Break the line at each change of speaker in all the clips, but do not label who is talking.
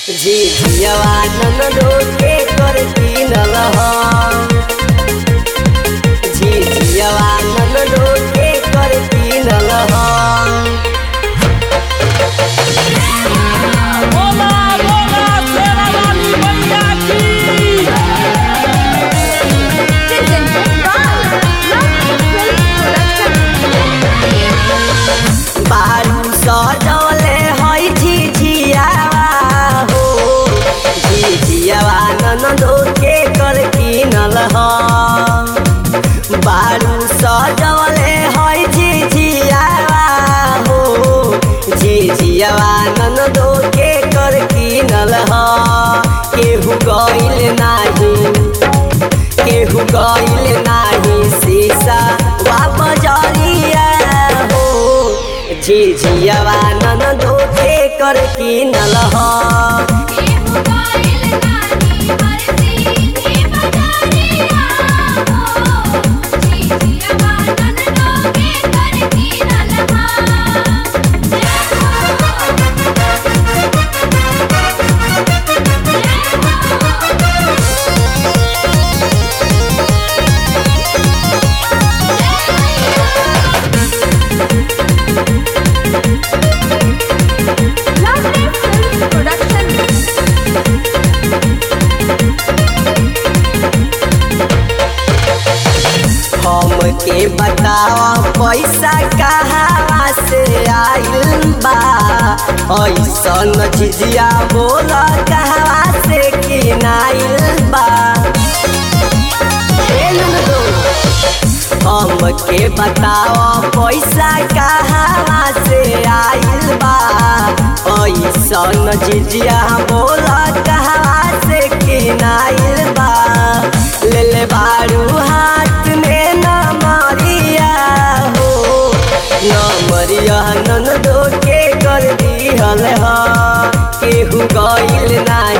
झिझियवा ननदो के करती नलहा झिझियवा ननदो के करती नलहा
बोला बोला शेरा वाली मैया की
बारू सजले है झिझियावा हो झिझियवा ननदो के करती नलहा बारू सजले है झिझियावा हो झिझियवा ननदो के करती नलहा केहू गइल नाही शीशा वा बजरिया हो झिझियवा ननदो के करती नलहा हमके बतावा पैसा कहाँ से आइल बा ऐसन झिझिया बोल कहाँ से किनाइल बा हमके बतावा पैसा कहाँ से आइल बा ऐसन झिझिया बोल कहाँ से किनाइल बा ले बारू हाथ में नमरिया हो नमरिया ननदो के कर दिहल हा केहू गइल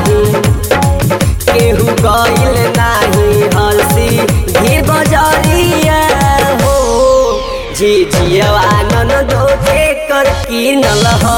नाही हलसी भी बजरिया हो झिझियवा ननदो के कर किनल हा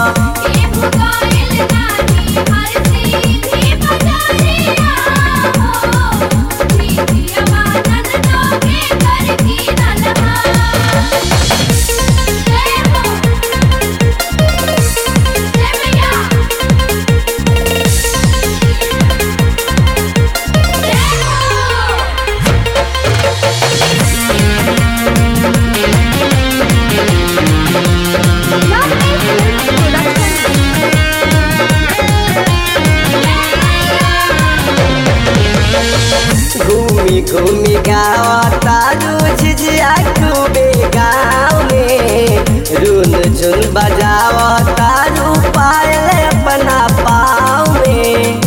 घूमी गाँव तारू झिझिया खूबे गाँव में रुन झुन बजाव तारू पायल अपना पाँव में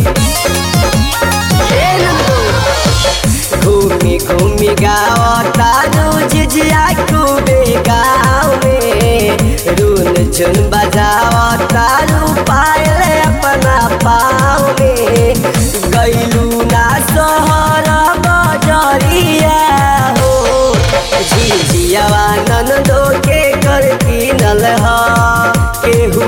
घूमी गाँव तारू झिझिया खूबे गाँव में रुन झुन बजाव तारू पायल अपना पाँव में गइलू ना शहर बजरिया हो झिझियवा ननदो के कर किनल हा केहू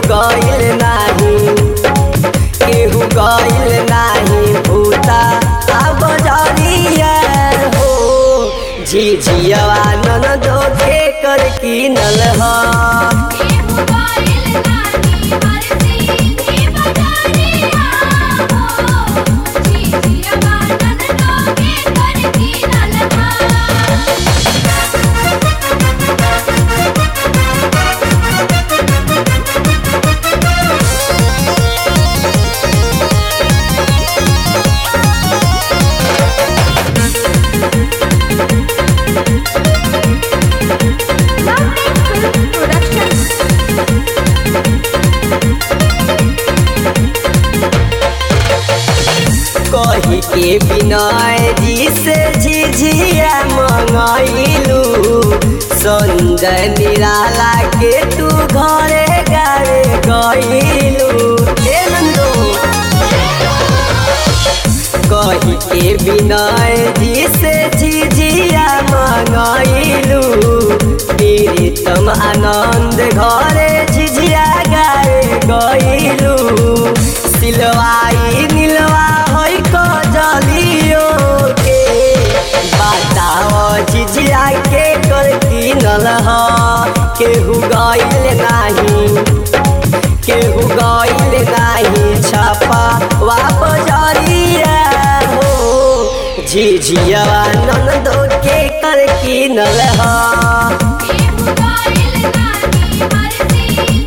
गइल नाही भूता आ बजरिया हो झिझियवा ननदो के कर किनल हा कही के विनय जी से झिझिया मंगैलू संजय निराला के तू घरे गावे गइलू कही के विनय जी से झिझिया मंगैलू प्रीतम आनंद घरे झिझिया गावे गइलू सिलवा केहू गइल नाही छापा बजरिया हो झिझिया ननदो के कर किनल ह
केहू गइल नाही हर चीज